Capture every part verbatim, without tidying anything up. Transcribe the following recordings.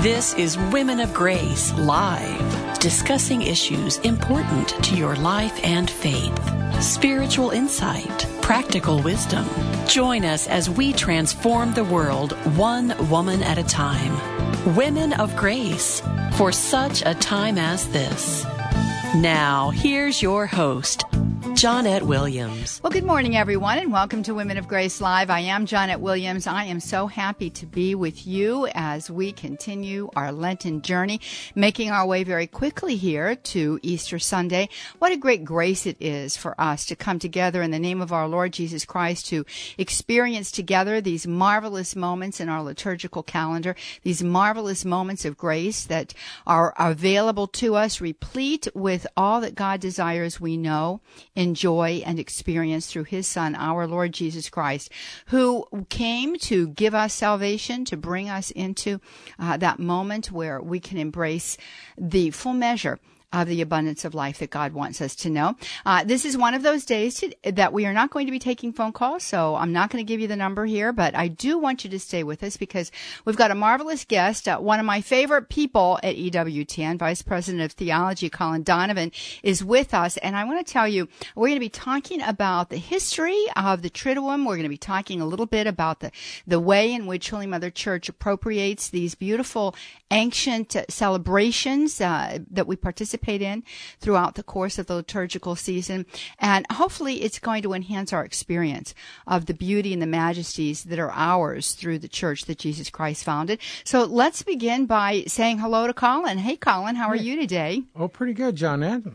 This is Women of Grace Live, discussing issues important to your life and faith. Spiritual insight, practical wisdom. Join us as we transform the world one woman at a time. Women of Grace, for such a time as this. Now, here's your host, Johnette Williams. Well, good morning, everyone, and welcome to Women of Grace Live. I am Johnette Williams. I am so happy to be with you as we continue our Lenten journey, making our way very quickly here to Easter Sunday. What a great grace it is for us to come together in the name of our Lord Jesus Christ to experience together these marvelous moments in our liturgical calendar, these marvelous moments of grace that are available to us, replete with all that God desires we know, enjoy, and experience through his Son, our Lord Jesus Christ, who came to give us salvation, to bring us into uh, that moment where we can embrace the full measure of the abundance of life that God wants us to know. Uh, this is one of those days to, that we are not going to be taking phone calls, so I'm not going to give you the number here, but I do want you to stay with us because we've got a marvelous guest. Uh, one of my favorite people at E W T N, Vice President of Theology, Colin Donovan, is with us, and I want to tell you, we're going to be talking about the history of the Triduum. We're going to be talking a little bit about the, the way in which Holy Mother Church appropriates these beautiful ancient celebrations uh, that we participate in throughout the course of the liturgical season. And hopefully it's going to enhance our experience of the beauty and the majesties that are ours through the church that Jesus Christ founded. So let's begin by saying hello to Colin. Hey, Colin, how are you today? Oh, pretty good, Johnette.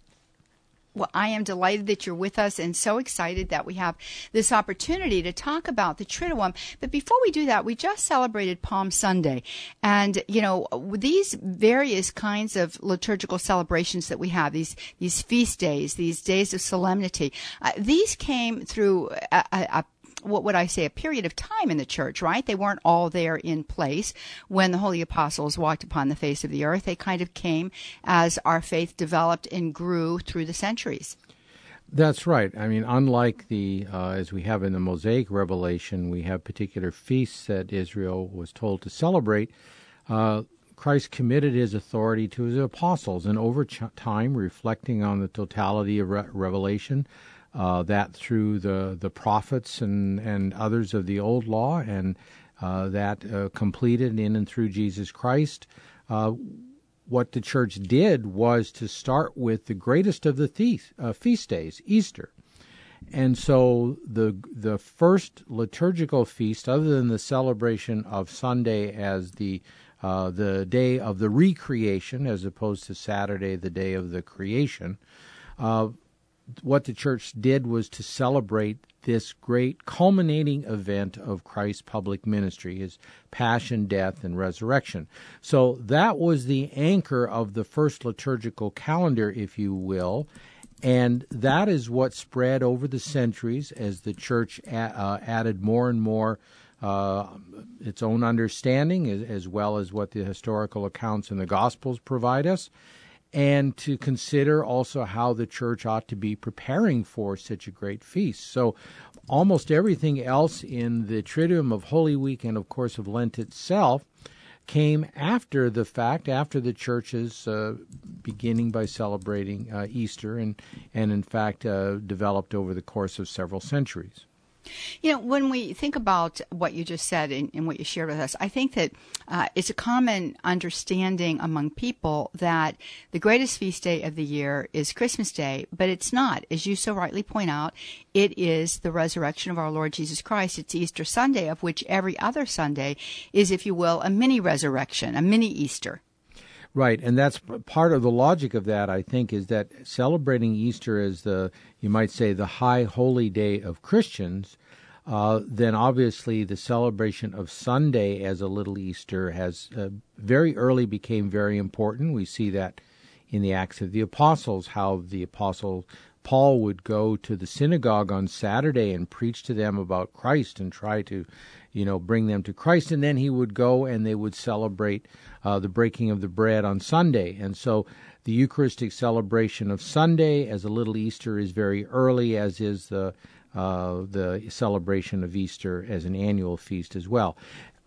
Well, I am delighted that you're with us and so excited that we have this opportunity to talk about the Triduum. But before we do that, we just celebrated Palm Sunday. And, you know, these various kinds of liturgical celebrations that we have, these these feast days, these days of solemnity, uh, these came through a, a, a what would I say, a period of time in the church, right? They weren't all there in place when the holy apostles walked upon the face of the earth. They kind of came as our faith developed and grew through the centuries. That's right. I mean, unlike the, uh, as we have in the Mosaic Revelation, we have particular feasts that Israel was told to celebrate. Uh, Christ committed his authority to his apostles, and over ch- time, reflecting on the totality of re- Revelation, Uh, that through the, the prophets and, and others of the old law, and uh, that uh, completed in and through Jesus Christ. Uh, what the church did was to start with the greatest of the feast, uh, feast days, Easter. And so the the first liturgical feast, other than the celebration of Sunday as the uh, the day of the recreation, as opposed to Saturday, the day of the creation, uh, what the church did was to celebrate this great culminating event of Christ's public ministry, his passion, death, and resurrection. So that was the anchor of the first liturgical calendar, if you will, and that is what spread over the centuries as the church a- uh, added more and more uh, its own understanding, as, as well as what the historical accounts in the Gospels provide us, and to consider also how the church ought to be preparing for such a great feast. So almost everything else in the Triduum of Holy Week and, of course, of Lent itself came after the fact, after the church's uh, beginning by celebrating uh, Easter, and, and in fact uh, developed over the course of several centuries. You know, when we think about what you just said and, and what you shared with us, I think that uh, it's a common understanding among people that the greatest feast day of the year is Christmas Day, but it's not. As you so rightly point out, it is the resurrection of our Lord Jesus Christ. It's Easter Sunday, of which every other Sunday is, if you will, a mini resurrection, a mini Easter. Right, and that's part of the logic of that, I think, is that celebrating Easter as the, you might say, the high holy day of Christians, uh, then obviously the celebration of Sunday as a little Easter has uh, very early became very important. We see that in the Acts of the Apostles, how the Apostle Paul would go to the synagogue on Saturday and preach to them about Christ and try to, you know, bring them to Christ, and then he would go and they would celebrate uh, the breaking of the bread on Sunday. And so the Eucharistic celebration of Sunday as a little Easter is very early, as is the uh, the celebration of Easter as an annual feast as well.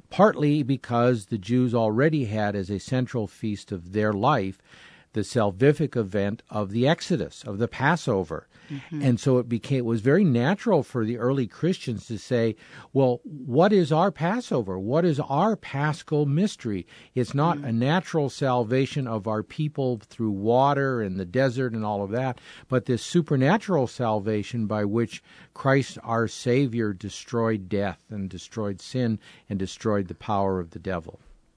partly because the Jews already had as a central feast of their life the salvific event of the Exodus, of the Passover. Mm-hmm. And so it became it was very natural for the early Christians to say, well, what is our Passover? What is our Paschal mystery? It's not mm-hmm. a natural salvation of our people through water and the desert and all of that, but this supernatural salvation by which Christ, our Savior, destroyed death and destroyed sin and destroyed the power of the devil.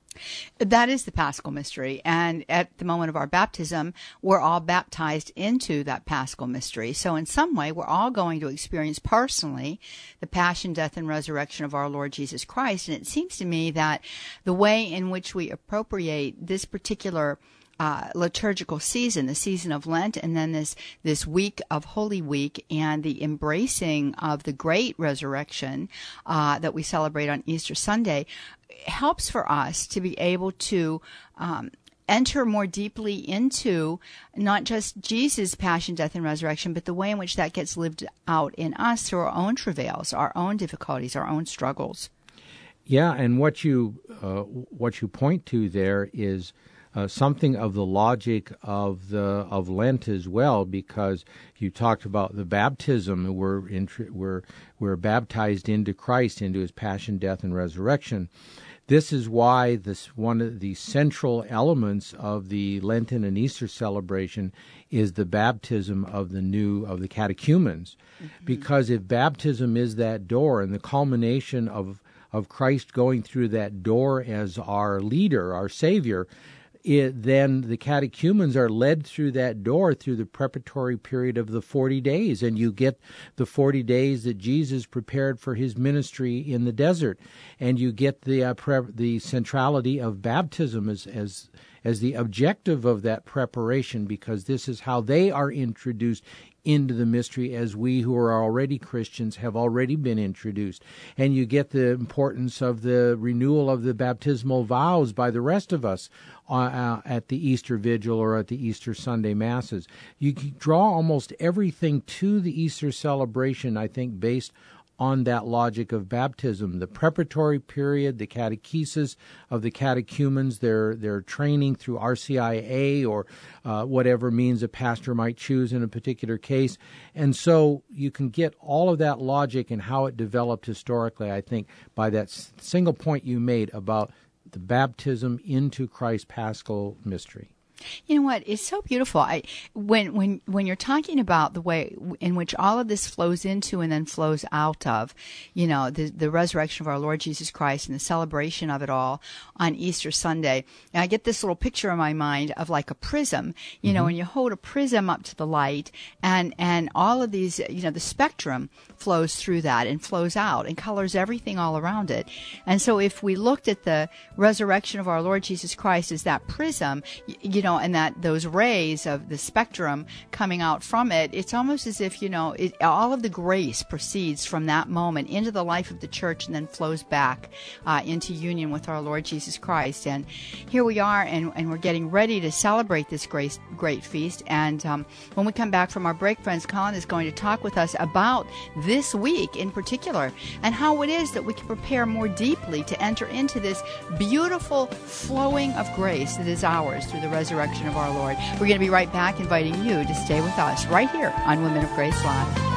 That is the Paschal mystery, and at the moment of our baptism, we're all baptized into that Paschal mystery. So in some way, we're all going to experience personally the passion, death, and resurrection of our Lord Jesus Christ. And it seems to me that the way in which we appropriate this particular Uh, liturgical season, the season of Lent, and then this this week of Holy Week and the embracing of the great resurrection uh, that we celebrate on Easter Sunday, helps for us to be able to um, enter more deeply into not just Jesus' passion, death, and resurrection, but the way in which that gets lived out in us through our own travails, our own difficulties, our own struggles. Yeah, and what you uh, what you point to there is Uh, something of the logic of the of Lent as well, because you talked about the baptism. We're in, we're we're baptized into Christ, into His passion, death, and resurrection. This is why this one of the central elements of the Lenten and Easter celebration is the baptism of the new of the catechumens, mm-hmm. because if baptism is that door and the culmination of of Christ going through that door as our leader, our Savior, It, then the catechumens are led through that door through the preparatory period of the forty days, and you get the forty days that Jesus prepared for His ministry in the desert, and you get the uh, pre- the centrality of baptism as as as the objective of that preparation, because this is how they are introduced into the mystery, as we who are already Christians have already been introduced. And you get the importance of the renewal of the baptismal vows by the rest of us uh, uh, at the Easter Vigil or at the Easter Sunday Masses. You draw almost everything to the Easter celebration, I think, based on that logic of baptism, the preparatory period, the catechesis of the catechumens, their their training through R C I A or uh, whatever means a pastor might choose in a particular case. And so you can get all of that logic and how it developed historically, I think, by that s- single point you made about the baptism into Christ's Paschal mystery. You know what? It's so beautiful. I, when when when you're talking about the way in which all of this flows into and then flows out of, you know, the the resurrection of our Lord Jesus Christ and the celebration of it all on Easter Sunday, and I get this little picture in my mind of like a prism. You mm-hmm. know, when you hold a prism up to the light, and and all of these, you know, the spectrum flows through that and flows out and colors everything all around it. And so, if we looked at the resurrection of our Lord Jesus Christ as that prism, you, you know. And that those rays of the spectrum coming out from it, it's almost as if, you know, it, all of the grace proceeds from that moment into the life of the church and then flows back uh, into union with our Lord Jesus Christ. And here we are, and, and we're getting ready to celebrate this great, great feast. And um, when we come back from our break, friends, Colin is going to talk with us about this week in particular and how it is that we can prepare more deeply to enter into this beautiful flowing of grace that is ours through the resurrection of our Lord. We're going to be right back, inviting you to stay with us right here on Women of Grace Live.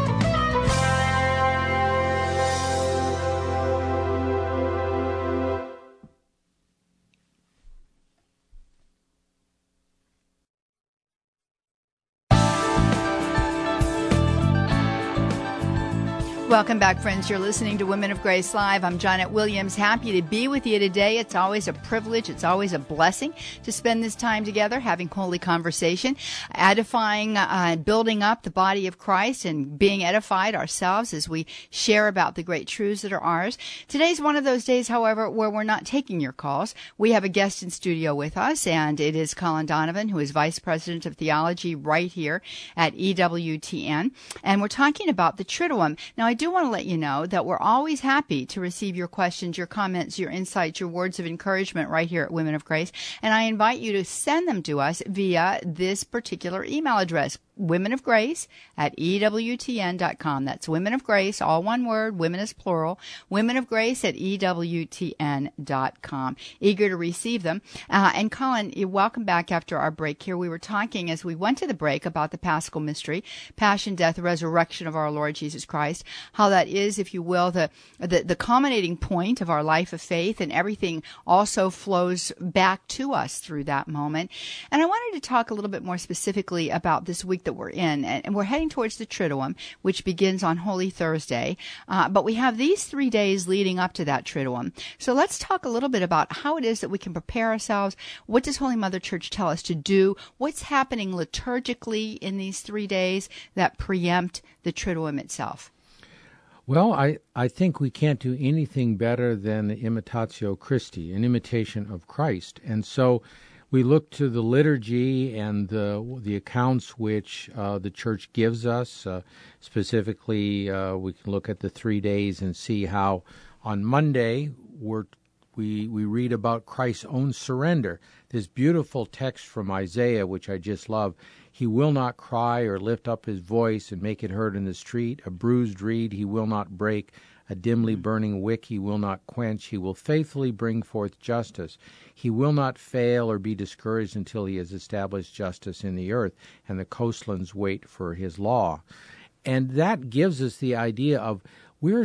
Welcome back, friends. You're listening to Women of Grace Live. I'm Janet Williams. Happy to be with you today. It's always a privilege. It's always a blessing to spend this time together having holy conversation, edifying, uh, building up the body of Christ and being edified ourselves as we share about the great truths that are ours. Today's one of those days, however, where we're not taking your calls. We have a guest in studio with us, and it is Colin Donovan, who is Vice President of Theology right here at E W T N. And we're talking about the Triduum. Now, I do want to let you know that we're always happy to receive your questions, your comments, your insights, your words of encouragement right here at Women of Grace. And I invite you to send them to us via this particular email address, Women of Grace at E W T N dot com. That's Women of Grace, all one word, women is plural, Women of Grace at E W T N dot com. Eager to receive them. Uh, and Colin, you're welcome back after our break here. We were talking as we went to the break about the Paschal mystery, passion, death, resurrection of our Lord Jesus Christ, how that is, if you will, the, the, the culminating point of our life of faith, and everything also flows back to us through that moment. And I wanted to talk a little bit more specifically about this week that we're in, and we're heading towards the Triduum, which begins on Holy Thursday, uh, but we have these three days leading up to that Triduum. So let's talk a little bit about how it is that we can prepare ourselves. What does Holy Mother Church tell us to do? What's happening liturgically in these three days that preempt the Triduum itself? Well, I, I think we can't do anything better than the Imitatio Christi, an imitation of Christ. And so we look to the liturgy and the the accounts which uh, the Church gives us. Uh, specifically, uh, we can look at the three days and see how on Monday we're, we we read about Christ's own surrender. This beautiful text from Isaiah, which I just love. He will not cry or lift up his voice and make it heard in the street. A bruised reed he will not break. A dimly burning wick he will not quench. He will faithfully bring forth justice. He will not fail or be discouraged until he has established justice in the earth, and the coastlands wait for his law. And that gives us the idea of we're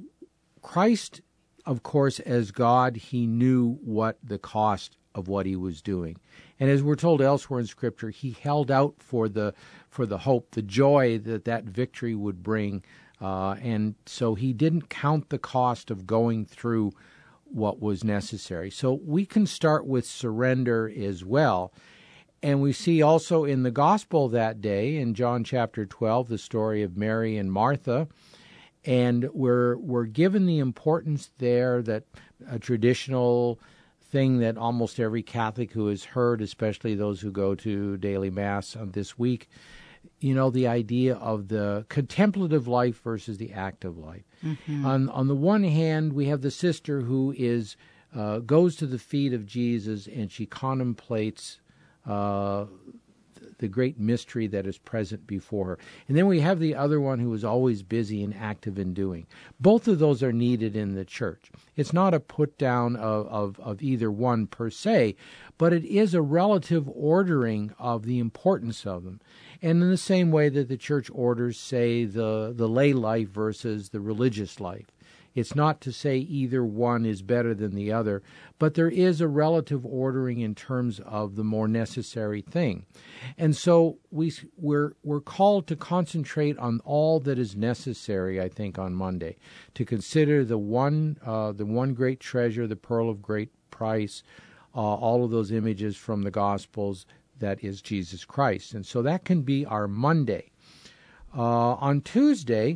Christ, of course, as God, he knew what the cost of what he was doing. And as we're told elsewhere in Scripture, he held out for the for the hope, the joy that that victory would bring. Uh, and so he didn't count the cost of going through what was necessary. So we can start with surrender as well. And we see also in the gospel that day, in John chapter twelve, the story of Mary and Martha. And we're, we're given the importance there that a traditional thing that almost every Catholic who has heard, especially those who go to daily Mass on this week, you know, the idea of the contemplative life versus the active life. Mm-hmm. On on the one hand, we have the sister who is uh, goes to the feet of Jesus and she contemplates uh, the great mystery that is present before her. And then we have the other one who is always busy and active in doing. Both of those are needed in the Church. It's not a put down of, of, of either one per se, but it is a relative ordering of the importance of them. And in the same way that the Church orders, say, the, the lay life versus the religious life. It's not to say either one is better than the other, but there is a relative ordering in terms of the more necessary thing. And so we, we're, we're called to concentrate on all that is necessary, I think, on Monday, to consider the one, uh, the one great treasure, the pearl of great price, uh, all of those images from the Gospels, that is Jesus Christ. And so that can be our Monday. Uh, on Tuesday,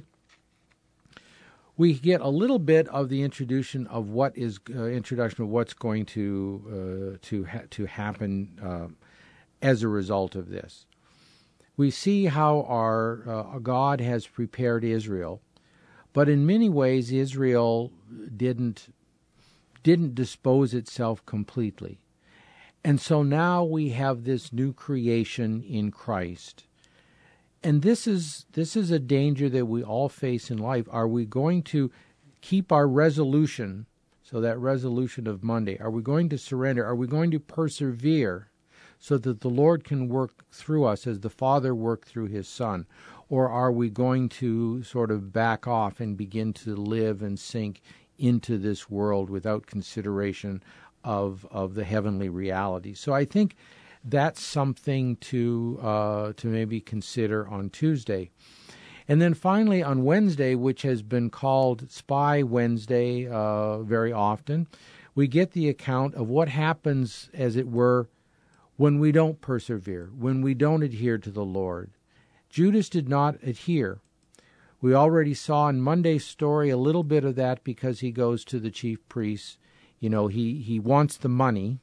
we get a little bit of the introduction of what is uh, introduction of what's going to uh, to ha- to happen uh, as a result of this. We see how our uh, God has prepared Israel, but in many ways Israel didn't didn't dispose itself completely, and so now we have this new creation in Christ. And this is this is a danger that we all face in life. Are we going to keep our resolution, so that resolution of Monday, are we going to surrender? Are we going to persevere so that the Lord can work through us as the Father worked through his Son? Or are we going to sort of back off and begin to live and sink into this world without consideration of, of the heavenly reality? So I think that's something to uh, to maybe consider on Tuesday. And then finally on Wednesday, which has been called Spy Wednesday uh, very often, we get the account of what happens, as it were, when we don't persevere, when we don't adhere to the Lord. Judas did not adhere. We already saw in Monday's story a little bit of that because he goes to the chief priests. You know, he, he wants the money.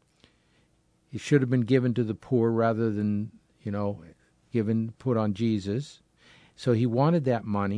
It should have been given to the poor rather than, you know, given, put on Jesus. So he wanted that money.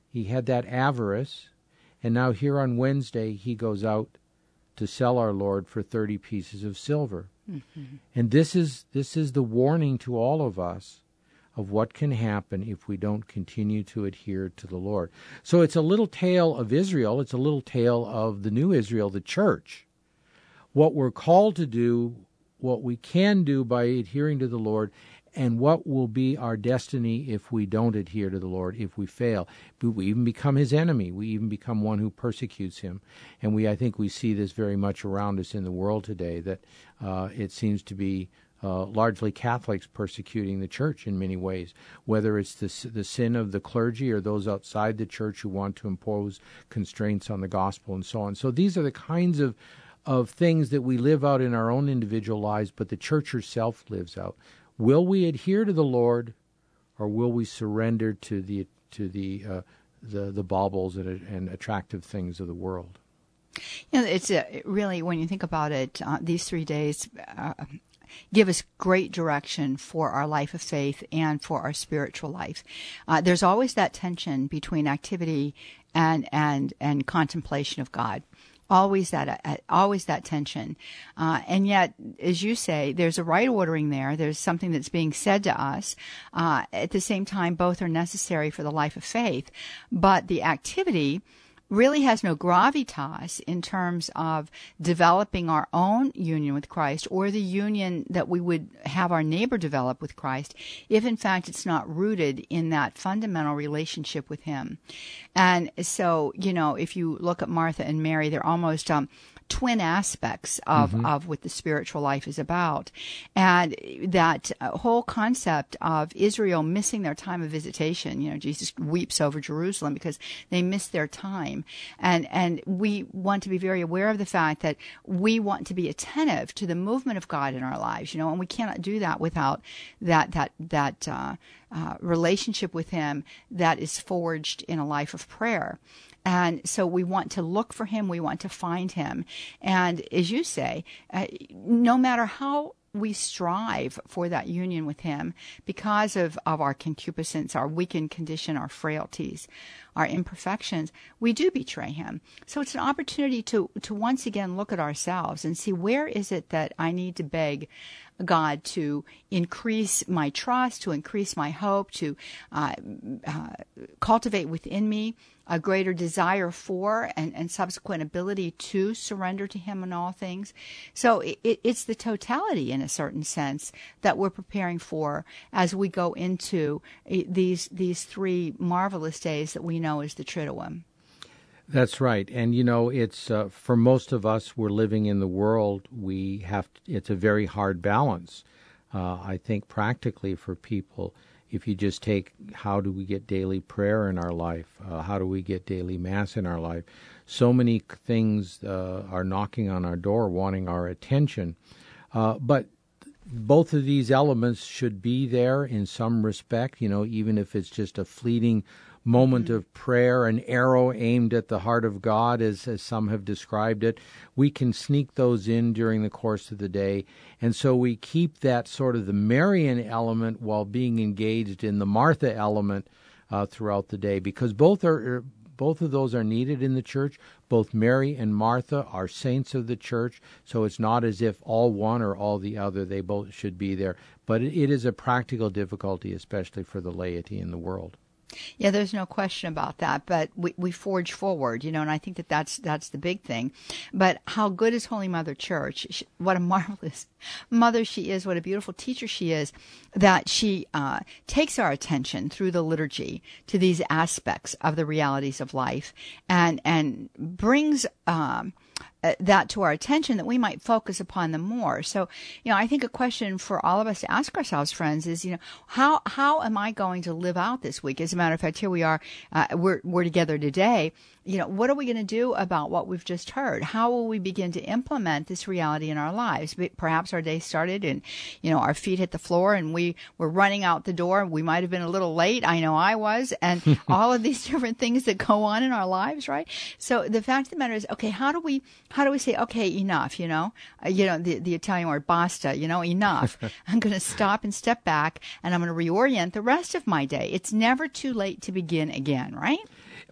he had that avarice, and now here on Wednesday he goes out to sell our Lord for thirty pieces of silver. Mm-hmm. And this is this is the warning to all of us of what can happen if we don't continue to adhere to the Lord. So it's a little tale of Israel. It's a little tale of the new Israel, the church. What we're called to do, what we can do by adhering to the Lord, and what will be our destiny if we don't adhere to the Lord, if we fail. We even become his enemy. We even become one who persecutes him. And we, I think we see this very much around us in the world today, that uh, it seems to be uh, largely Catholics persecuting the church in many ways, whether it's the, the sin of the clergy or those outside the church who want to impose constraints on the gospel and so on. So these are the kinds of, of things that we live out in our own individual lives, but the church herself lives out. Will we adhere to the Lord, or will we surrender to the to the uh, the, the baubles and, and attractive things of the world? You know, it's a, really, when you think about it, uh, these three days uh, give us great direction for our life of faith and for our spiritual life. Uh, there's always that tension between activity and and and contemplation of God. Always that, uh, always that tension, uh, and yet, as you say, there's a right ordering there. There's something that's being said to us. Uh, at the same time, both are necessary for the life of faith, but the activity really has no gravitas in terms of developing our own union with Christ, or the union that we would have our neighbor develop with Christ, if in fact it's not rooted in that fundamental relationship with him. And so, you know, if you look at Martha and Mary, they're almost um, twin aspects of, mm-hmm. of what the spiritual life is about. And that whole concept of Israel missing their time of visitation, you know, Jesus weeps over Jerusalem because they missed their time. And, and we want to be very aware of the fact that we want to be attentive to the movement of God in our lives, you know, and we cannot do that without that, that, that, uh, uh, relationship with him that is forged in a life of prayer. And so we want to look for him. We want to find him. And as you say, uh, no matter how we strive for that union with him, because of, of our concupiscence, our weakened condition, our frailties, our imperfections, we do betray him. So it's an opportunity to, to once again look at ourselves and see, where is it that I need to beg God to increase my trust, to increase my hope, to uh, uh, cultivate within me a greater desire for and, and subsequent ability to surrender to him in all things. So it, it's the totality, in a certain sense, that we're preparing for as we go into these these three marvelous days that we know as the Triduum. That's right. And, you know, it's uh, for most of us, we're living in the world, we have to, it's a very hard balance. Uh, I think practically for people, if you just take how do we get daily prayer in our life, uh, how do we get daily Mass in our life, so many things uh, are knocking on our door wanting our attention. Uh, but both of these elements should be there in some respect, you know, even if it's just a fleeting moment mm-hmm. of prayer, an arrow aimed at the heart of God, as, as some have described it. We can sneak those in during the course of the day. And so we keep that sort of the Marian element while being engaged in the Martha element uh, throughout the day, because both are both of those are needed in the church. Both Mary and Martha are saints of the church, so it's not as if all one or all the other. They both should be there. But it, it is a practical difficulty, especially for the laity in the world. Yeah, there's no question about that, but we, we forge forward, you know, and I think that that's, that's the big thing. But how good is Holy Mother Church? She, what a marvelous mother she is, what a beautiful teacher she is, that she uh, takes our attention through the liturgy to these aspects of the realities of life and, and brings um, Uh, that to our attention, that we might focus upon them more. So, you know, I think a question for all of us to ask ourselves, friends, is, you know, how how am I going to live out this week? As a matter of fact, here we are, uh, we're we're together today. You know, what are we going to do about what we've just heard? How will we begin to implement this reality in our lives? Perhaps our day started and, you know, our feet hit the floor and we were running out the door. We might have been a little late. I know I was. And all of these different things that go on in our lives, right? So the fact of the matter is, okay, how do we, how do we say, okay, enough, you know, uh, you know, the, the Italian word basta, you know, enough. I'm going to stop and step back and I'm going to reorient the rest of my day. It's never too late to begin again, right?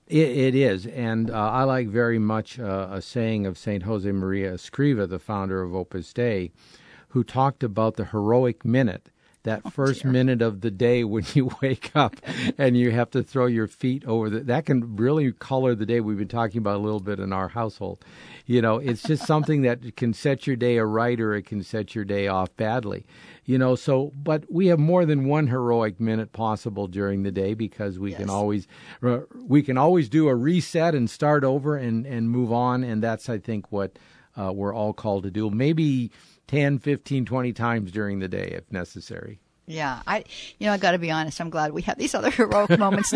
It, it is, and uh, I like very much uh, a saying of Saint Jose Maria Escriva, the founder of Opus Dei, who talked about the heroic minute, that oh, first dear. minute of the day when you wake up and you have to throw your feet over the, that can really color the day. We've been talking about a little bit in our household. You know, it's just something that can set your day aright or it can set your day off badly. You know, so, but we have more than one heroic minute possible during the day because we yes. can always, uh, we can always do a reset and start over and, and move on. And that's, I think, what uh, we're all called to do. Maybe ten, fifteen, twenty times during the day if necessary. Yeah, I, you know, I got to be honest. I'm glad we have these other heroic moments.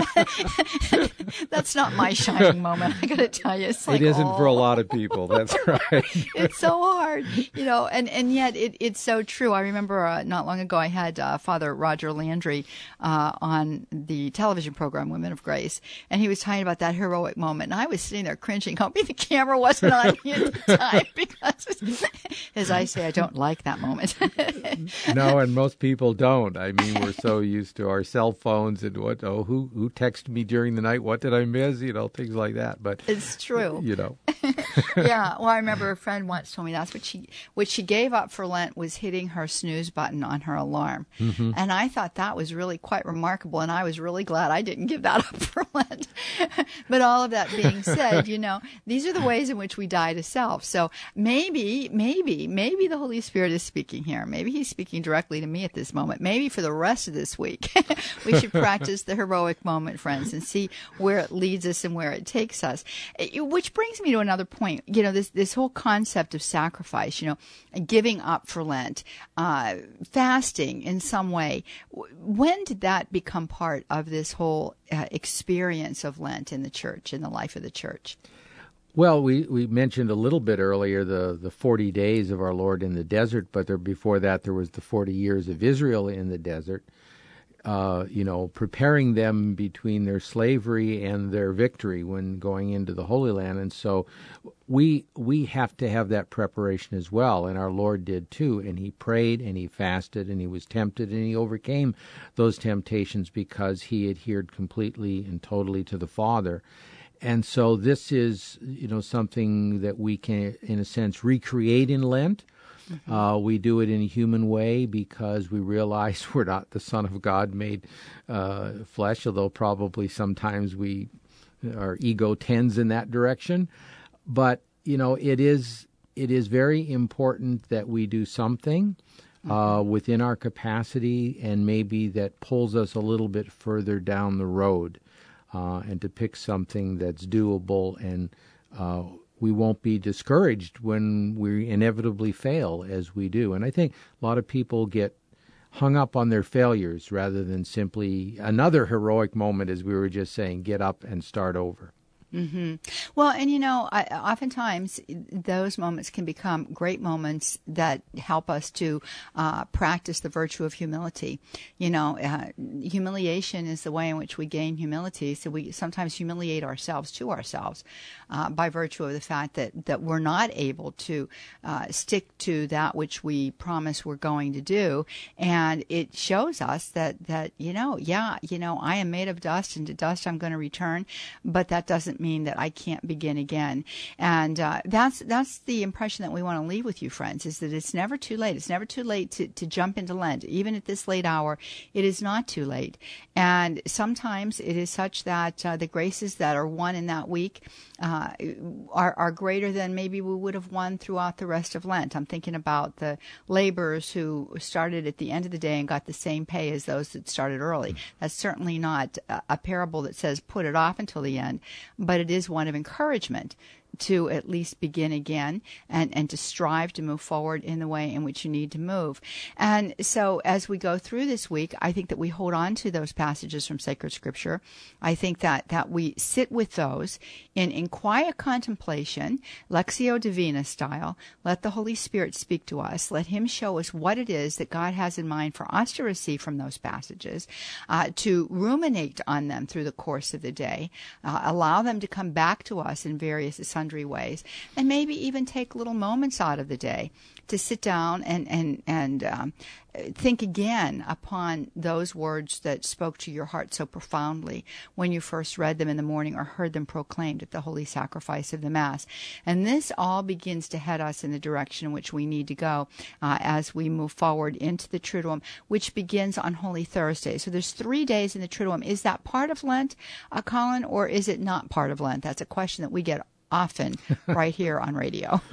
That's not my shining moment. I got to tell you, it's like, it isn't oh. for a lot of people. That's right. It's so hard, you know, and, and yet it, it's so true. I remember uh, not long ago I had uh, Father Roger Landry uh, on the television program Women of Grace, and he was talking about that heroic moment, and I was sitting there cringing, hoping the camera wasn't on me at the time because, as I say, I don't like that moment. No, and most people don't. I mean, we're so used to our cell phones and what, oh, who who texted me during the night? What did I miss? You know, things like that. But it's true. You know. Yeah. Well, I remember a friend once told me that's what she what she gave up for Lent was hitting her snooze button on her alarm. Mm-hmm. And I thought that was really quite remarkable. And I was really glad I didn't give that up for Lent. But all of that being said, you know, these are the ways in which we die to self. So maybe, maybe, maybe the Holy Spirit is speaking here. Maybe he's speaking directly to me at this moment. Maybe for the rest of this week, we should practice the heroic moment, friends, and see where it leads us and where it takes us. Which brings me to another point. You know, this this whole concept of sacrifice, you know, giving up for Lent, uh, fasting in some way. When did that become part of this whole uh, experience of Lent in the church, in the life of the church? Well, we, we mentioned a little bit earlier the, the forty days of our Lord in the desert, but there, before that there was the forty years of Israel in the desert, uh, you know, preparing them between their slavery and their victory when going into the Holy Land. And so we we have to have that preparation as well, and our Lord did too. And he prayed and he fasted and he was tempted and he overcame those temptations because he adhered completely and totally to the Father. And so this is, you know, something that we can, in a sense, recreate in Lent. Mm-hmm. Uh, we do it in a human way because we realize we're not the Son of God made uh, flesh, although probably sometimes we, our ego tends in that direction. But, you know, it is it is very important that we do something mm-hmm. uh, within our capacity and maybe that pulls us a little bit further down the road. Uh, and to pick something that's doable, and uh, we won't be discouraged when we inevitably fail as we do. And I think a lot of people get hung up on their failures rather than simply another heroic moment, as we were just saying, get up and start over. Mm-hmm. Well, and you know, I, oftentimes those moments can become great moments that help us to uh, practice the virtue of humility. You know, uh, humiliation is the way in which we gain humility. So we sometimes humiliate ourselves to ourselves uh, by virtue of the fact that, that we're not able to uh, stick to that which we promise we're going to do. And it shows us that, that, you know, yeah, you know, I am made of dust and to dust I'm going to return, but that doesn't mean that I can't begin again. And uh, that's that's the impression that we want to leave with you, friends, is that it's never too late. It's never too late to, to jump into Lent. Even at this late hour, it is not too late. And sometimes it is such that uh, the graces that are won in that week uh, are, are greater than maybe we would have won throughout the rest of Lent. I'm thinking about the laborers who started at the end of the day and got the same pay as those that started early. That's certainly not a, a parable that says put it off until the end, but it is one of encouragement to at least begin again and, and to strive to move forward in the way in which you need to move. And so as we go through this week, I think that we hold on to those passages from sacred scripture. I think that, that we sit with those in, in quiet contemplation, Lectio Divina style. Let the Holy Spirit speak to us. Let him show us what it is that God has in mind for us to receive from those passages, uh, to ruminate on them through the course of the day, uh, allow them to come back to us in various Sunday sundry ways, and maybe even take little moments out of the day to sit down and and and um, think again upon those words that spoke to your heart so profoundly when you first read them in the morning or heard them proclaimed at the holy sacrifice of the Mass. And this all begins to head us in the direction in which we need to go uh, as we move forward into the Triduum, which begins on Holy Thursday. So there's three days in the Triduum. Is that part of Lent, uh, Colin, or is it not part of Lent? That's a question that we get often right here on radio.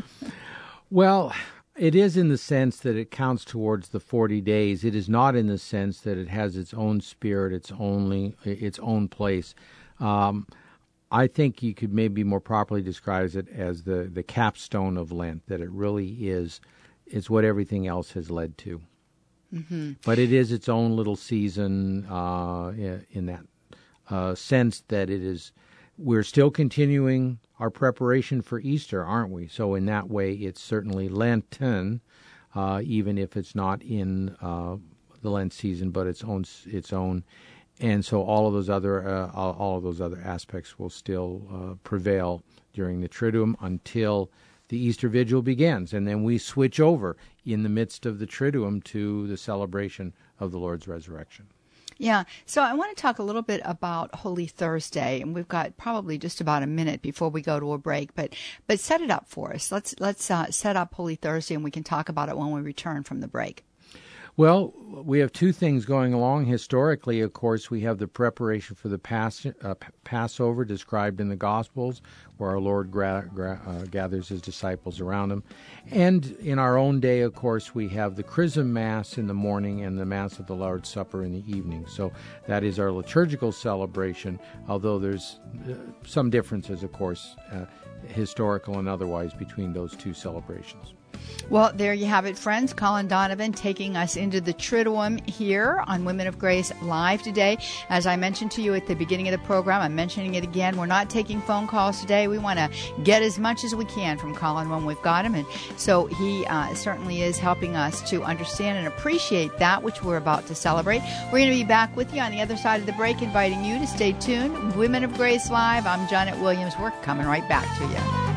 Well, it is in the sense that it counts towards the forty days. It is not in the sense that it has its own spirit, its only its own place. Um, I think you could maybe more properly describe it as the, the capstone of Lent, that it really is it's what everything else has led to. Mm-hmm. But it is its own little season uh, in that uh, sense that it is. We're still continuing our preparation for Easter, aren't we? So in that way, it's certainly Lenten, uh, even if it's not in uh, the Lent season, but its own its own. And so all of those other uh, all of those other aspects will still uh, prevail during the Triduum until the Easter Vigil begins, and then we switch over in the midst of the Triduum to the celebration of the Lord's resurrection. Yeah, so I want to talk a little bit about Holy Thursday, and we've got probably just about a minute before we go to a break, but but set it up for us. Let's let's uh, set up Holy Thursday, and we can talk about it when we return from the break. Well, we have two things going along. Historically, of course, we have the preparation for the Pass, uh, Passover described in the Gospels, where our Lord gra- gra- uh, gathers his disciples around him. And in our own day, of course, we have the Chrism Mass in the morning and the Mass of the Lord's Supper in the evening. So that is our liturgical celebration, although there's uh, some differences, of course, uh, historical and otherwise, between those two celebrations. Well, there you have it, friends. Colin Donovan taking us into the Triduum here on Women of Grace Live today. As I mentioned to you at the beginning of the program, I'm mentioning it again. We're not taking phone calls today. We want to get as much as we can from Colin when we've got him. And so he uh, certainly is helping us to understand and appreciate that which we're about to celebrate. We're going to be back with you on the other side of the break, inviting you to stay tuned. Women of Grace Live. I'm Janet Williams. We're coming right back to you.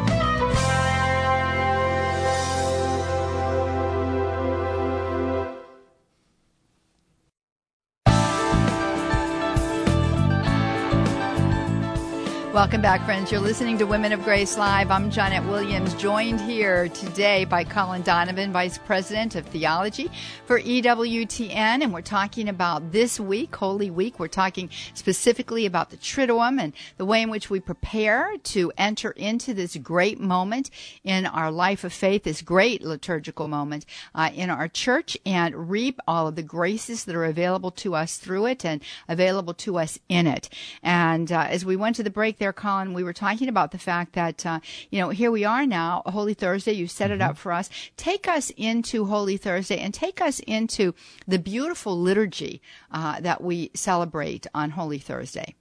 Welcome back, friends. You're listening to Women of Grace Live. I'm Janet Williams, joined here today by Colin Donovan, Vice President of Theology for E W T N, and we're talking about this week, Holy Week. We're talking specifically about the Triduum and the way in which we prepare to enter into this great moment in our life of faith, this great liturgical moment uh, in our church, and reap all of the graces that are available to us through it and available to us in it. And uh, as we went to the break there, Colin, we were talking about the fact that, uh, you know, here we are now, Holy Thursday. You set it up for us. Take us into Holy Thursday and take us into the beautiful liturgy uh, that we celebrate on Holy Thursday.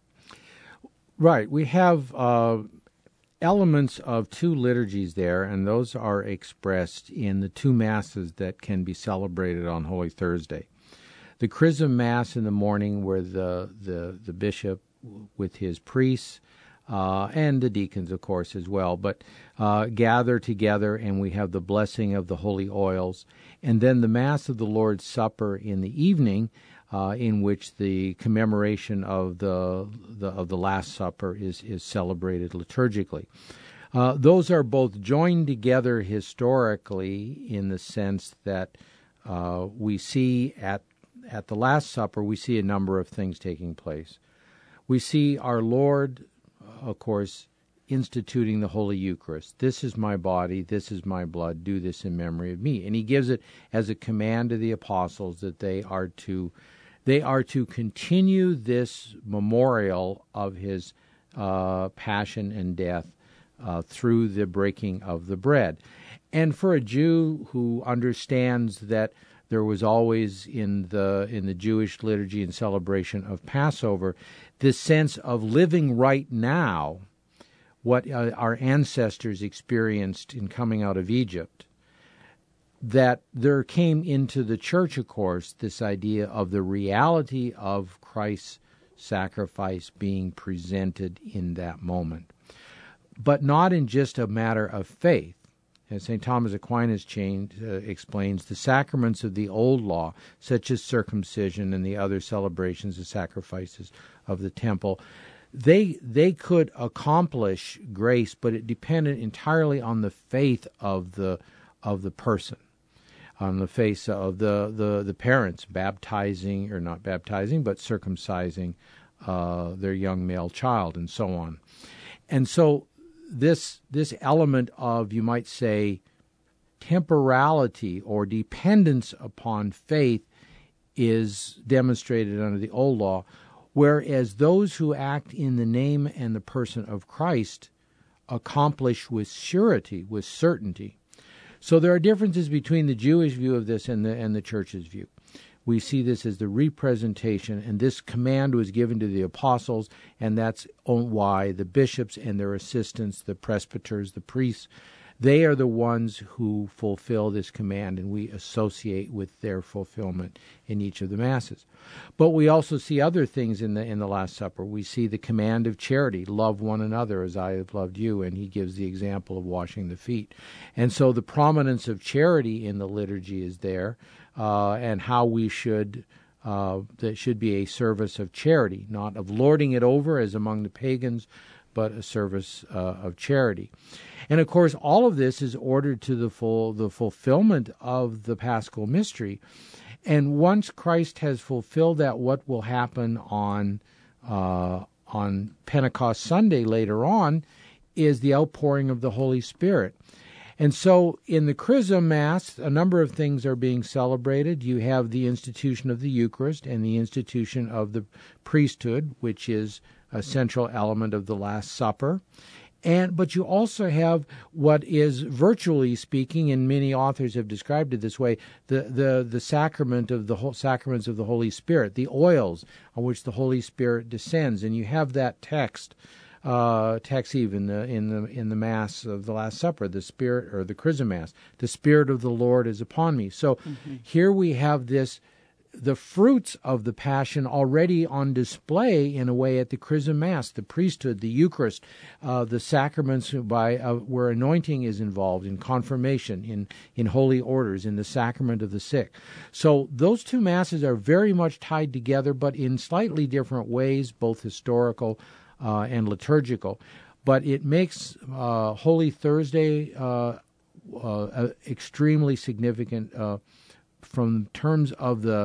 Right. We have uh, elements of two liturgies there, and those are expressed in the two Masses that can be celebrated on Holy Thursday. The Chrism Mass in the morning, where the, the, the bishop with his priests Uh, and the deacons, of course, as well, but uh, gather together, and we have the blessing of the holy oils, and then the Mass of the Lord's Supper in the evening, uh, in which the commemoration of the, the of the Last Supper is is celebrated liturgically. Uh, those are both joined together historically in the sense that uh, we see at at the Last Supper we see a number of things taking place. We see our Lord, of course, instituting the Holy Eucharist. This is my body, this is my blood, do this in memory of me. And he gives it as a command to the apostles that they are to they are to continue this memorial of his uh, passion and death uh, through the breaking of the bread. And for a Jew who understands that there was always in the in the Jewish liturgy and celebration of Passover this sense of living right now what uh, our ancestors experienced in coming out of Egypt, that there came into the church, of course, this idea of the reality of Christ's sacrifice being presented in that moment. but not in just a matter of faith. As Saint Thomas Aquinas changed, uh, explains, the sacraments of the old law, such as circumcision and the other celebrations and sacrifices of the temple, they they could accomplish grace, but it depended entirely on the faith of the of the person, on the faith of the, the, the parents baptizing, or not baptizing, but circumcising uh, their young male child, and so on. And so this this element of, you might say, temporality or dependence upon faith is demonstrated under the old law, whereas those who act in the name and the person of Christ accomplish with surety, with certainty. So there are differences between the Jewish view of this and the and the Church's view. We see this as the representation, and this command was given to the apostles, and that's why the bishops and their assistants, the presbyters, the priests, they are the ones who fulfill this command, and we associate with their fulfillment in each of the Masses. But we also see other things in the in the Last Supper. We see the command of charity, love one another as I have loved you, and he gives the example of washing the feet. And so the prominence of charity in the liturgy is there, uh, and how we should, uh, there should be a service of charity, not of lording it over as among the pagans, but a service uh, of charity. And of course, all of this is ordered to the full the fulfillment of the Paschal mystery. And once Christ has fulfilled that, what will happen on uh, on Pentecost Sunday later on is the outpouring of the Holy Spirit. And so in the Chrism Mass, a number of things are being celebrated. You have the institution of the Eucharist and the institution of the priesthood, which is a central element of the Last Supper. And but you also have what is, virtually speaking, and many authors have described it this way, the the, the sacrament of the whole sacraments of the Holy Spirit, the oils on which the Holy Spirit descends. And you have that text, uh, text even the, in the in the Mass of the Last Supper, the Spirit, or the Chrism Mass, the Spirit of the Lord is upon me. So mm-hmm. here we have this, the fruits of the Passion already on display in a way at the Chrism Mass, the priesthood, the Eucharist, uh, the sacraments by uh, where anointing is involved, in confirmation, in, in holy orders, in the sacrament of the sick. So those two Masses are very much tied together, but in slightly different ways, both historical uh, and liturgical. But it makes uh, Holy Thursday uh, uh, extremely significant uh, from terms of the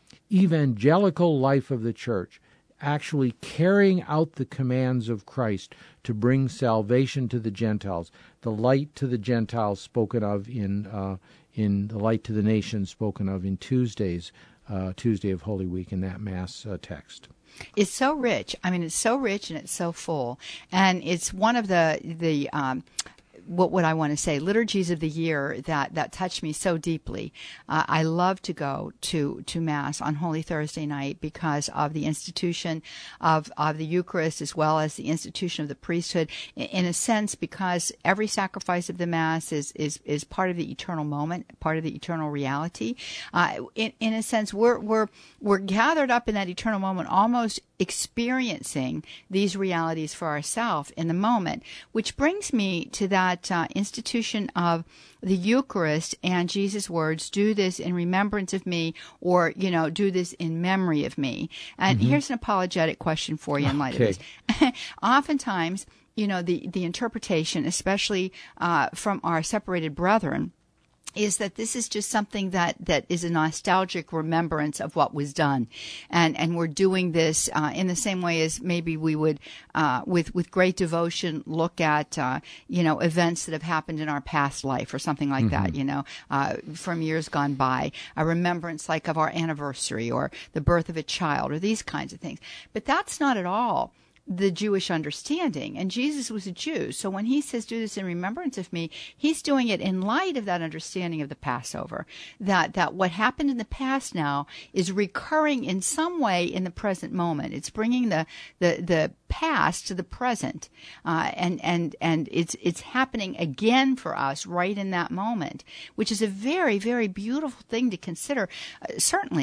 evangelical life of the Church, actually carrying out the commands of Christ to bring salvation to the Gentiles, the light to the Gentiles spoken of in uh, in the light to the nations spoken of in Tuesdays, uh, Tuesday of Holy Week, in that Mass uh, text. It's so rich. I mean, it's so rich and it's so full, and it's one of the the. Um, What would I want to say? Liturgies of the year that, that touch me so deeply. Uh, I love to go to, to Mass on Holy Thursday night because of the institution of, of the Eucharist, as well as the institution of the priesthood. In, in a sense, because every sacrifice of the Mass is, is, is part of the eternal moment, part of the eternal reality. Uh, in, in a sense, we're, we're, we're gathered up in that eternal moment, almost experiencing these realities for ourselves in the moment, which brings me to that Uh, institution of the Eucharist and Jesus' words, do this in remembrance of me, or, you know, do this in memory of me. And mm-hmm. here's an apologetic question for you in light okay. of this. Oftentimes, you know, the, the interpretation, especially uh, from our separated brethren, is that this is just something that, that is a nostalgic remembrance of what was done. And, and we're doing this uh, in the same way as maybe we would, uh, with, with great devotion, look at, uh, you know, events that have happened in our past life or something like mm-hmm. that, you know, uh, from years gone by. A remembrance like of our anniversary or the birth of a child or these kinds of things. But that's not at all the Jewish understanding. And Jesus was a Jew. So when he says, do this in remembrance of me, he's doing it in light of that understanding of the Passover, that, that what happened in the past now is recurring in some way in the present moment. It's bringing the, the, the past to the present. Uh, and, and, and it's, it's happening again for us right in that moment, which is a very, very beautiful thing to consider. Uh, certainly,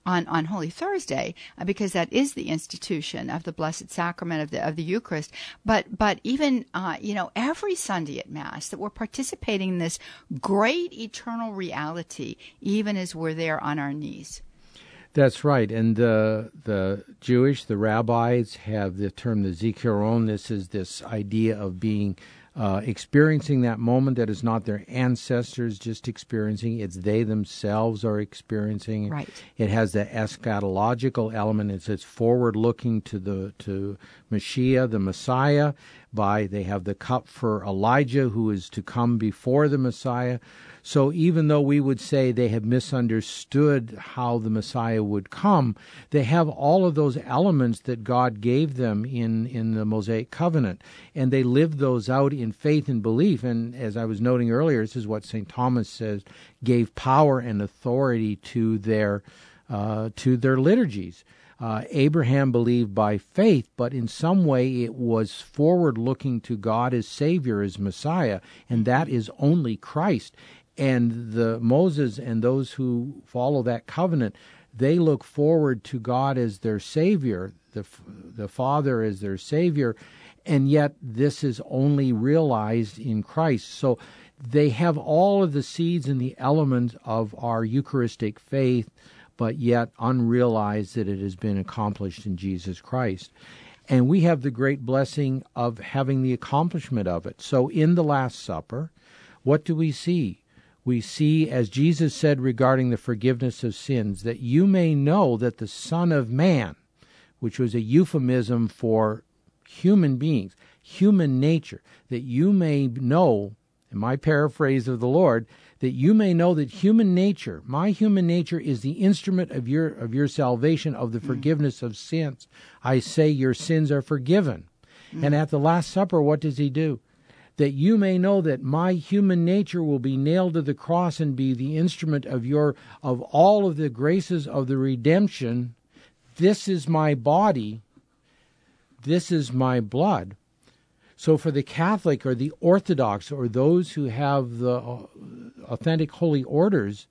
on, on Holy Thursday, uh, because that is the institution of the Blessed Sacrament of the of the Eucharist. But but even uh, you know, every Sunday at Mass, that we're participating in this great eternal reality, even as we're there on our knees. That's right, and the the Jewish, the rabbis have the term the zikaron. This is this idea of being uh, experiencing that moment that is not their ancestors just experiencing; it's they themselves are experiencing. Right. It has the eschatological element. It's it's forward looking to the to Mashiach, the Messiah. By they have the cup for Elijah, who is to come before the Messiah. So even though we would say they have misunderstood how the Messiah would come, they have all of those elements that God gave them in, in the Mosaic covenant, and they live those out in faith and belief. And as I was noting earlier, this is what Saint Thomas says, gave power and authority to their uh, to their liturgies. Uh, Abraham believed by faith, but in some way it was forward-looking to God as Savior, as Messiah, and that is only Christ. And the Moses and those who follow that covenant, they look forward to God as their Savior, the the Father as their Savior, and yet this is only realized in Christ. So they have all of the seeds and the elements of our Eucharistic faith, but yet unrealized that it has been accomplished in Jesus Christ. And we have the great blessing of having the accomplishment of it. So in the Last Supper, what do we see? We see, as Jesus said regarding the forgiveness of sins, that you may know that the Son of Man, which was a euphemism for human beings, human nature, that you may know, in my paraphrase of the Lord, that you may know that human nature, my human nature, is the instrument of your of your salvation, of the mm. forgiveness of sins. I say your sins are forgiven. Mm. And at the Last Supper, what does he do? That you may know that my human nature will be nailed to the cross and be the instrument of your of all of the graces of the redemption. This is my body. This is my blood. So for the Catholic or the Orthodox or those who have the authentic holy orders,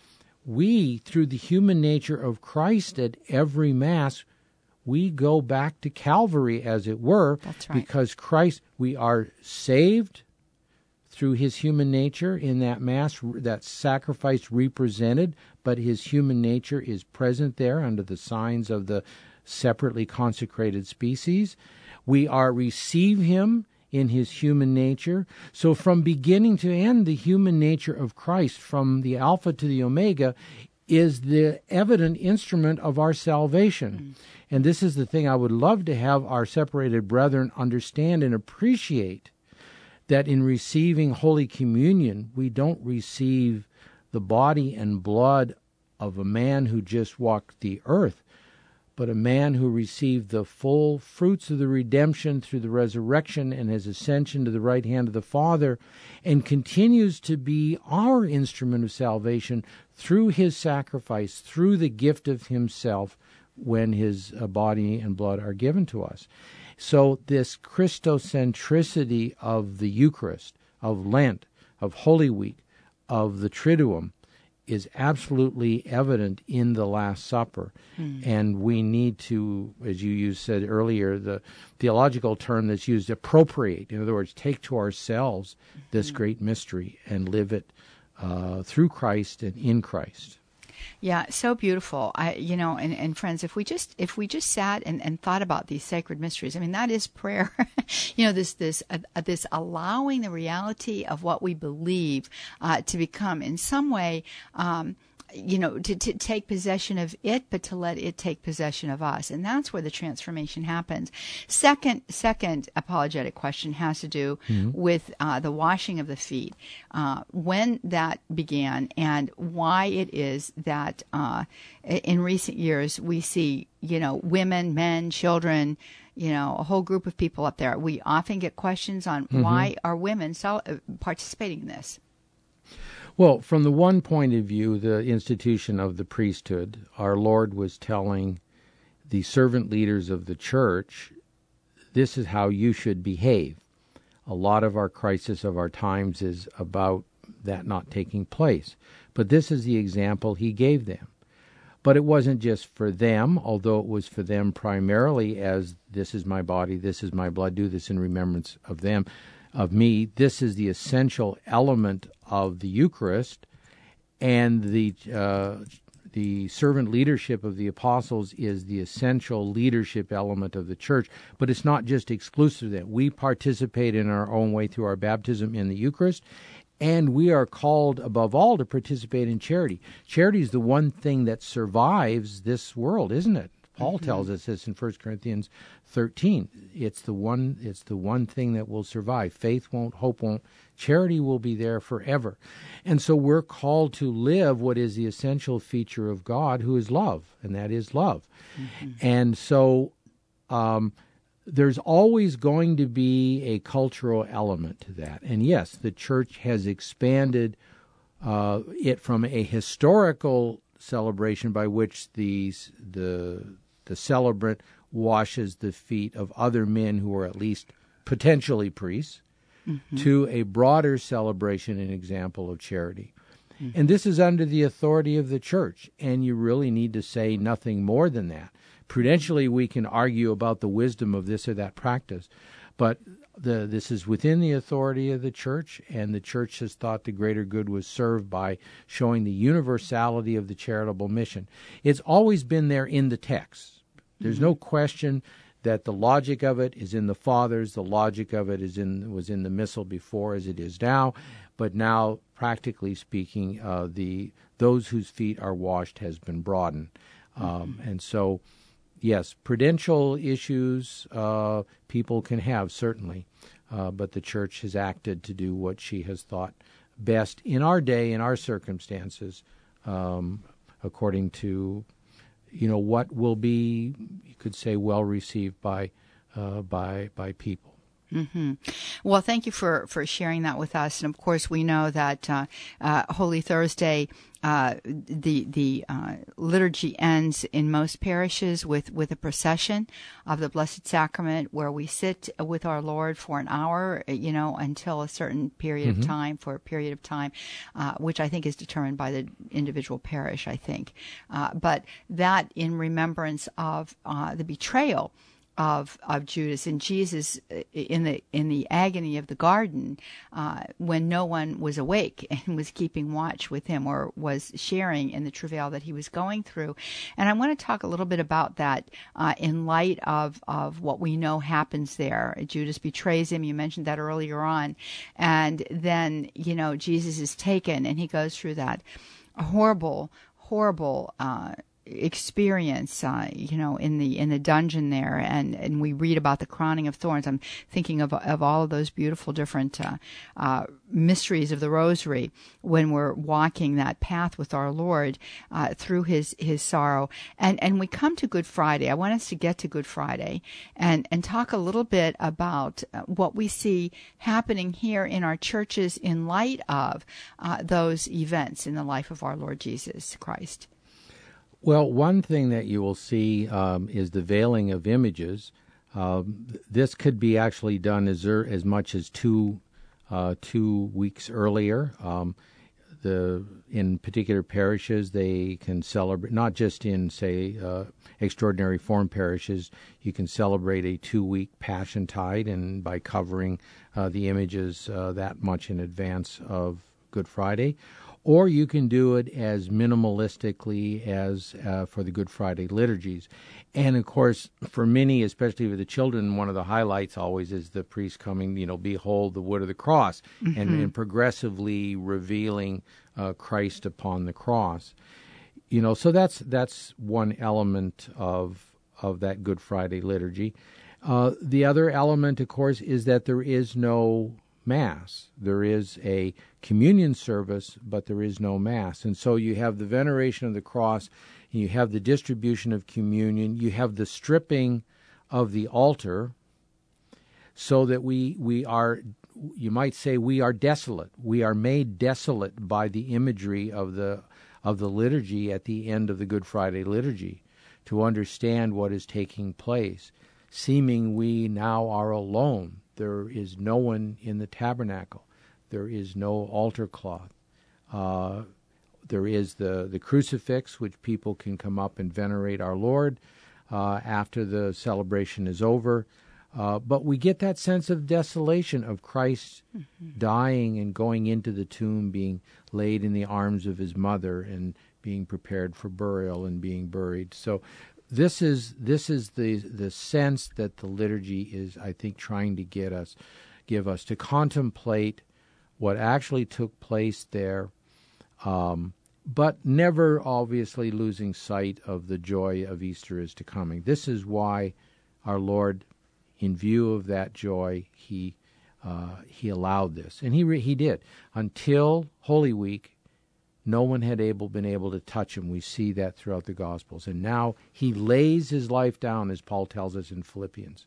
we, through the human nature of Christ at every Mass, we go back to Calvary, as it were. That's right. Because Christ, we are saved through his human nature in that Mass, that sacrifice represented, but his human nature is present there under the signs of the separately consecrated species. We are receive him in his human nature. So from beginning to end, the human nature of Christ, from the Alpha to the Omega, is the evident instrument of our salvation. Mm. And this is the thing I would love to have our separated brethren understand and appreciate, that in receiving Holy Communion, we don't receive the body and blood of a man who just walked the earth, but a man who received the full fruits of the redemption through the resurrection and his ascension to the right hand of the Father, and continues to be our instrument of salvation through his sacrifice, through the gift of himself when his uh, body and blood are given to us. So this Christocentricity of the Eucharist, of Lent, of Holy Week, of the Triduum, is absolutely evident in the Last Supper. Mm. And we need to, as you used, said earlier, the theological term that's used, appropriate. In other words, take to ourselves this mm-hmm. great mystery and live it uh, through Christ and in Christ. Yeah, so beautiful. I, you know, and, and friends, if we just if we just sat and, and thought about these sacred mysteries, I mean, that is prayer. you know, this this uh, this allowing the reality of what we believe uh, to become in some way. Um, you know, to, to take possession of it, but to let it take possession of us. And that's where the transformation happens. Second, second apologetic question has to do mm-hmm. with uh, the washing of the feet, uh, when that began and why it is that uh, in recent years we see, you know, women, men, children, you know, a whole group of people up there. We often get questions on mm-hmm. why are women so, uh, participating in this? Well, from the one point of view, the institution of the priesthood, our Lord was telling the servant leaders of the church, this is how you should behave. A lot of our crisis of our times is about that not taking place. But this is the example he gave them. But it wasn't just for them, although it was for them primarily as this is my body, this is my blood, do this in remembrance of them, of me. This is the essential element of the Eucharist, and the uh, the servant leadership of the apostles is the essential leadership element of the church. But it's not just exclusive to that. We participate in our own way through our baptism in the Eucharist, and we are called, above all, to participate in charity. Charity is the one thing that survives this world, isn't it? Paul mm-hmm. tells us this in First Corinthians thirteen. It's the one. It's the one thing that will survive. Faith won't. Hope won't. Charity will be there forever. And so we're called to live what is the essential feature of God, who is love, and that is love. Mm-hmm. And so um, there's always going to be a cultural element to that. And yes, the church has expanded uh, it from a historical celebration by which the, the, the celebrant washes the feet of other men who are at least potentially priests, Mm-hmm. to a broader celebration and example of charity. Mm-hmm. And this is under the authority of the church, and you really need to say nothing more than that. Prudentially, we can argue about the wisdom of this or that practice, but the, this is within the authority of the church, and the church has thought the greater good was served by showing the universality of the charitable mission. It's always been there in the text. There's mm-hmm. no question that the logic of it is in the Fathers, the logic of it is in was in the Missal before as it is now, but now, practically speaking, uh, the those whose feet are washed has been broadened. Um, mm-hmm. And so, yes, prudential issues uh, people can have, certainly, uh, but the Church has acted to do what she has thought best in our day, in our circumstances, um, according to you know, what will be, you could say, well received by uh, by by people. Mm-hmm. Well, thank you for, for sharing that with us. And of course, we know that uh, uh, Holy Thursday, uh, the the uh, liturgy ends in most parishes with, with a procession of the Blessed Sacrament, where we sit with our Lord for an hour, you know, until a certain period mm-hmm. of time, for a period of time, uh, which I think is determined by the individual parish, I think. Uh, but that in remembrance of uh, the betrayal of of Judas and Jesus in the in the agony of the garden, uh, when no one was awake and was keeping watch with him or was sharing in the travail that he was going through. And I want to talk a little bit about that uh, in light of of what we know happens there. Judas betrays him. You mentioned that earlier on, and then you know Jesus is taken and he goes through that horrible, horrible. Uh, experience, uh, you know, in the in the dungeon there, and, and we read about the crowning of thorns. I'm thinking of of all of those beautiful different uh, uh, mysteries of the Rosary when we're walking that path with our Lord uh, through His His sorrow. And and we come to Good Friday. I want us to get to Good Friday and and talk a little bit about what we see happening here in our churches in light of uh, those events in the life of our Lord Jesus Christ. Well, one thing that you will see um, is the veiling of images. Um, this could be actually done as er, as much as two uh, two weeks earlier. Um, the in particular parishes, they can celebrate not just in say uh, extraordinary form parishes. You can celebrate a two-week Passiontide, and by covering uh, the images uh, that much in advance of Good Friday. Or you can do it as minimalistically as uh, for the Good Friday liturgies. And, of course, for many, especially for the children, one of the highlights always is the priest coming, you know, behold the wood of the cross, mm-hmm. and, and progressively revealing uh, Christ upon the cross. You know, so that's that's one element of of that Good Friday liturgy. Uh, the other element, of course, is that there is no Mass. There is a communion service, but there is no Mass. And so you have the veneration of the cross, and you have the distribution of communion, you have the stripping of the altar, so that we we are, you might say, we are desolate. We are made desolate by the imagery of the of the liturgy at the end of the Good Friday liturgy, to understand what is taking place. Seeming we now are alone. There is no one in the tabernacle. There is no altar cloth. Uh, there is the, the crucifix, which people can come up and venerate our Lord uh, after the celebration is over. Uh, but we get that sense of desolation of Christ mm-hmm. dying and going into the tomb, being laid in the arms of his mother and being prepared for burial and being buried. So this is this is the the sense that the liturgy is, I think, trying to get us, give us to contemplate what actually took place there, um, but never obviously losing sight of the joy of Easter is to coming. This is why our Lord, in view of that joy, he uh, he allowed this, and he re- he did until Holy Week. No one had able been able to touch him. We see that throughout the Gospels, and now he lays his life down, as Paul tells us in Philippians.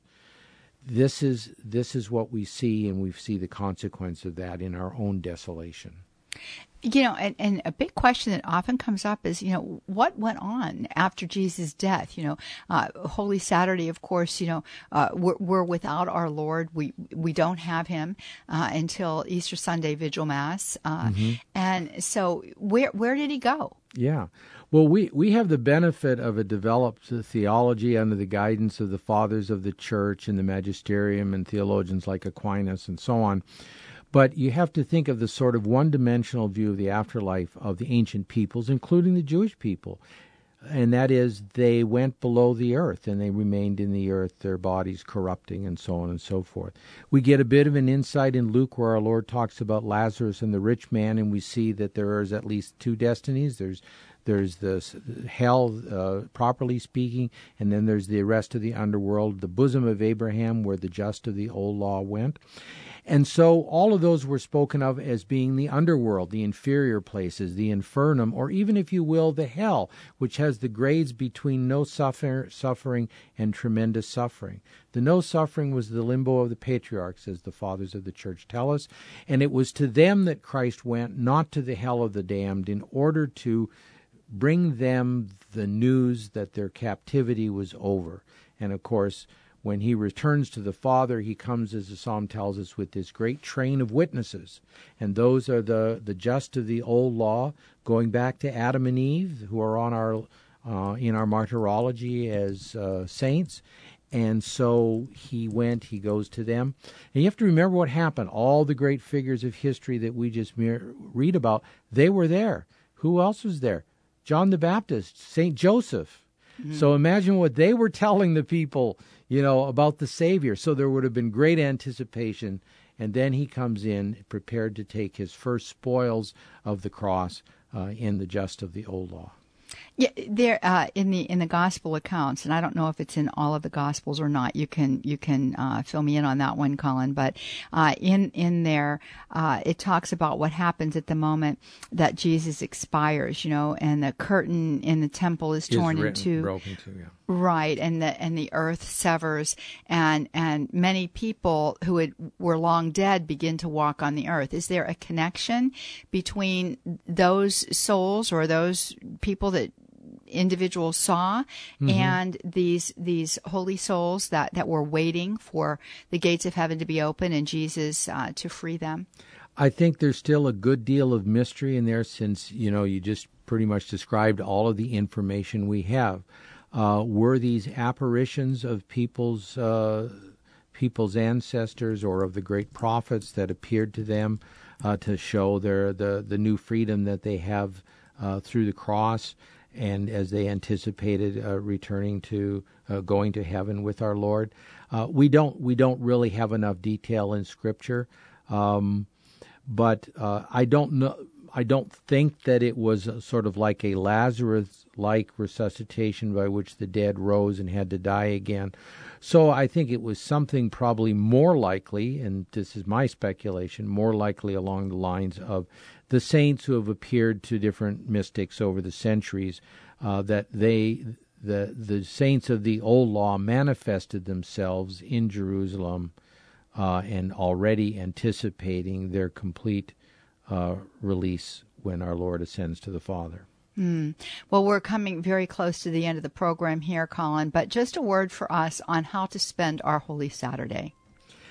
This is this is what we see, and we see the consequence of that in our own desolation. You know, and, and a big question that often comes up is, you know, what went on after Jesus' death? You know, uh, Holy Saturday, of course, you know, uh, we're, we're without our Lord. We we don't have him uh, until Easter Sunday Vigil Mass. Uh, mm-hmm. And so where where did he go? Yeah. Well, we, we have the benefit of a developed theology under the guidance of the fathers of the church and the magisterium and theologians like Aquinas and so on. But you have to think of the sort of one-dimensional view of the afterlife of the ancient peoples, including the Jewish people. And that is, they went below the earth, and they remained in the earth, their bodies corrupting, and so on and so forth. We get a bit of an insight in Luke where our Lord talks about Lazarus and the rich man, and we see that there is at least two destinies. There's There's the hell, uh, properly speaking, and then there's the rest of the underworld, the bosom of Abraham, where the just of the old law went. And so all of those were spoken of as being the underworld, the inferior places, the infernum, or even, if you will, the hell, which has the grades between no suffer- suffering and tremendous suffering. The no suffering was the limbo of the patriarchs, as the fathers of the church tell us, and it was to them that Christ went, not to the hell of the damned, in order to bring them the news that their captivity was over. And of course, when he returns to the Father, he comes, as the psalm tells us, with this great train of witnesses. And those are the, the just of the old law, going back to Adam and Eve, who are on our uh, in our martyrology as uh, saints. And so he went, he goes to them. And you have to remember what happened. All the great figures of history that we just read about, they were there. Who else was there? John the Baptist, Saint Joseph. Mm-hmm. So imagine what they were telling the people, you know, about the Savior. So there would have been great anticipation. And then he comes in prepared to take his first spoils of the cross uh, in the just of the old law. Yeah, there uh, in the in the gospel accounts, and I don't know if it's in all of the gospels or not. You can you can uh, fill me in on that one, Colin. But uh, in in there, uh, it talks about what happens at the moment that Jesus expires. You know, and the curtain in the temple is torn written, in two. Broken too, yeah. Right, and the and the earth severs, and and many people who had, were long dead begin to walk on the earth. Is there a connection between those souls or those people that individuals saw mm-hmm. and these these holy souls that, that were waiting for the gates of heaven to be open and Jesus uh, to free them? I think there's still a good deal of mystery in there, since, you know, you just pretty much described all of the information we have. Uh, were these apparitions of people's uh, people's ancestors or of the great prophets that appeared to them uh, to show their the, the new freedom that they have uh, through the cross, and as they anticipated uh, returning to uh, going to heaven with our Lord? Uh, we don't we don't really have enough detail in Scripture, um, but uh, I don't know. I don't think that it was sort of like a Lazarus-like resuscitation by which the dead rose and had to die again. So I think it was something probably more likely, and this is my speculation, more likely along the lines of the saints who have appeared to different mystics over the centuries, uh, that they, the the saints of the old law manifested themselves in Jerusalem uh, and already anticipating their complete Uh, release when our Lord ascends to the Father. Mm. Well, we're coming very close to the end of the program here, Colin, but just a word for us on how to spend our Holy Saturday.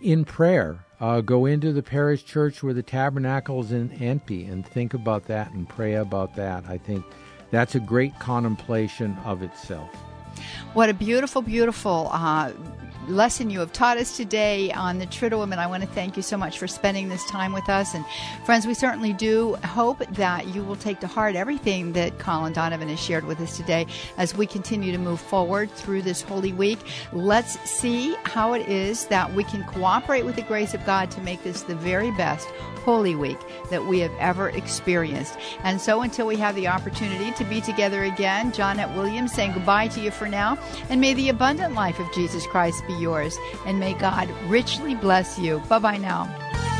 in prayer. Uh, go into the parish church where the tabernacle's in empty and think about that and pray about that. I think that's a great contemplation of itself. What a beautiful, beautiful uh, lesson you have taught us today on the Triduum, and I want to thank you so much for spending this time with us. And friends, we certainly do hope that you will take to heart everything that Colin Donovan has shared with us today as we continue to move forward through this Holy Week. Let's see how it is that we can cooperate with the grace of God to make this the very best Holy Week that we have ever experienced. And so until we have the opportunity to be together again, Johnette Williams saying goodbye to you for now, and may the abundant life of Jesus Christ be yours, and may God richly bless you. Bye-bye now.